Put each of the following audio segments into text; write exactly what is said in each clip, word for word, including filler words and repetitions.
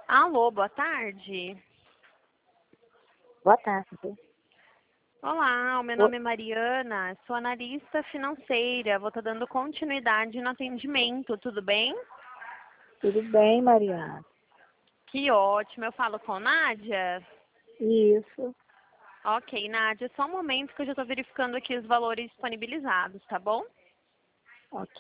Alô, boa tarde. Boa tarde. Olá, o meu Ô, nome é Mariana, sou analista financeira, vou estar dando continuidade no atendimento, tudo bem? tudo bem, Mariana? Que ótimo, eu falo com Nádia? Isso, Ok, Nádia, só um momento que eu já estou verificando aqui os valores disponibilizados, tá bom? ok.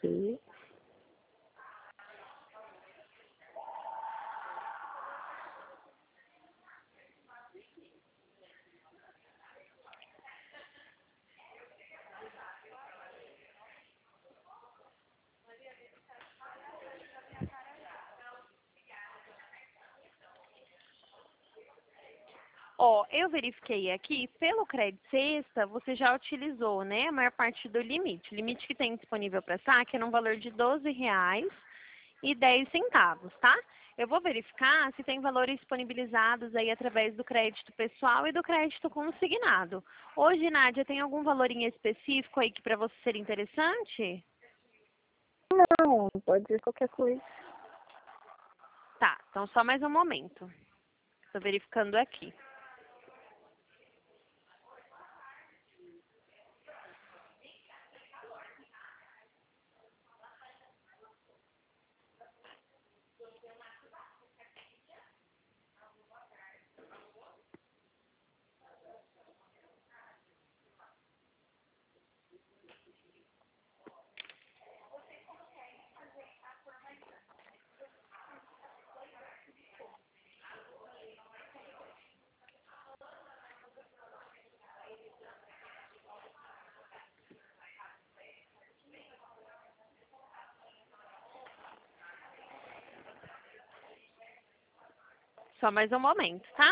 Ó, eu verifiquei aqui, pelo crédito sexta, você já utilizou, né, a maior parte do limite. O limite que tem disponível para saque é no valor de doze reais e dez centavos, tá? Eu vou verificar se tem valores disponibilizados aí através do crédito pessoal e do crédito consignado. Hoje, Nádia, tem algum valor em específico aí que para você seria interessante? Não, pode dizer qualquer coisa. Tá, então só mais um momento. Estou verificando aqui. Só mais um momento, tá?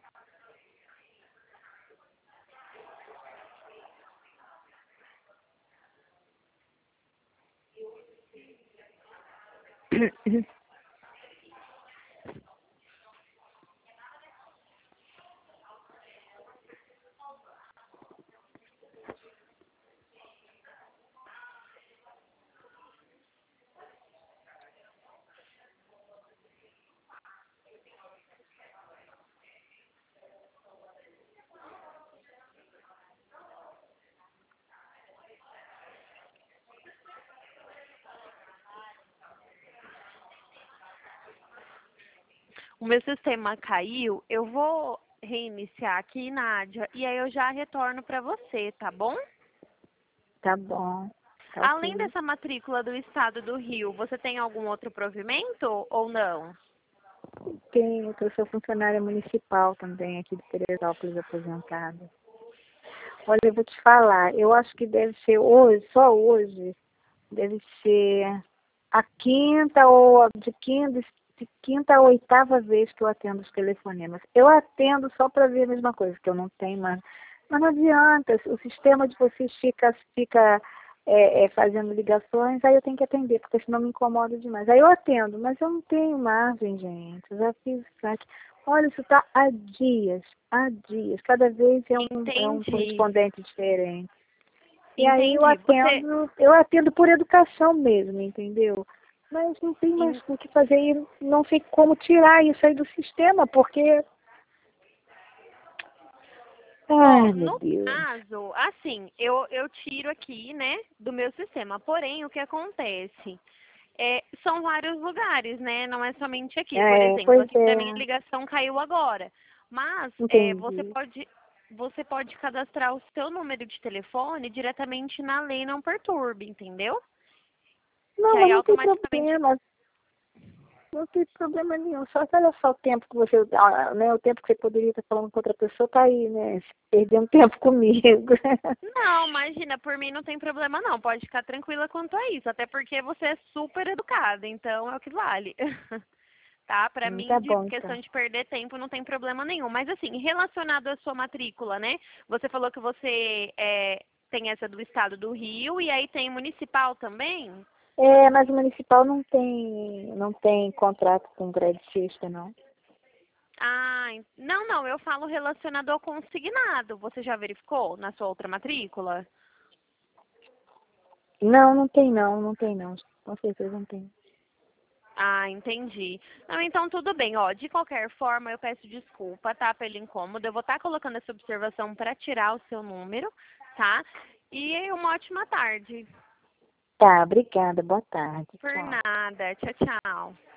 O meu sistema caiu, eu vou reiniciar aqui, Nádia, e aí eu já retorno para você, tá bom? Tá bom, tá Além ok. dessa matrícula do estado do Rio, você tem algum outro provimento ou não? Tenho, eu sou funcionária municipal também aqui de Teresópolis, aposentada. Olha, eu vou te falar, eu acho que deve ser hoje, só hoje, deve ser a quinta ou a- de quinta, de quinta a oitava vez que eu atendo os telefonemas. Eu atendo só para ver a mesma coisa, que eu não tenho mais. Mas não adianta, o sistema de vocês fica, fica é, é, fazendo ligações, aí eu tenho que atender, porque senão me incomoda demais. Aí eu atendo, mas eu não tenho margem, gente. Eu já fiz saque. Olha, isso está há dias, há dias. Cada vez é um, é um Entendi, correspondente diferente. E aí eu entendi. Você, atendo, eu atendo por educação mesmo, entendeu? Mas não tem mais en- o que fazer e não sei como tirar isso aí do sistema, porque. ó, Ai, meu no Deus. caso, assim, eu, eu tiro aqui, né, do meu sistema. Porém, o que acontece? É, são vários lugares, né? Não é somente aqui. Por É, exemplo, pois aqui para mim a é, ligação caiu agora. Mas é, você entendi. pode você pode cadastrar o seu número de telefone diretamente na Lei Não Perturbe, entendeu? Que Não, aí mas não tem automaticamente. problema, não tem problema nenhum. Só que olha só o tempo que você, ah, né, o tempo que você poderia estar falando com outra pessoa tá aí, né? Perdendo tempo comigo. Não, imagina, por mim não tem problema não. Pode ficar tranquila quanto a isso. Até porque você é super educada, então é o que vale. Tá? Para Hum, mim, tá de bom, questão então. de perder tempo, não tem problema nenhum. Mas, assim, relacionado à sua matrícula, né? Você falou que você é, tem essa do estado do Rio e aí tem municipal também? É, mas o municipal não tem, não tem contrato com crédito, não. Ah, en- não, não, eu falo relacionado ao consignado. Você já verificou na sua outra matrícula? Não, não tem não, não tem não. Com certeza não tem. Ah, entendi. Não, então tudo bem. Ó, de qualquer forma, eu peço desculpa, tá, pelo incômodo. Eu vou estar colocando essa observação para tirar o seu número, tá? E uma ótima tarde. Tá, obrigada. Boa tarde. Por Tchau. nada. Tchau, tchau.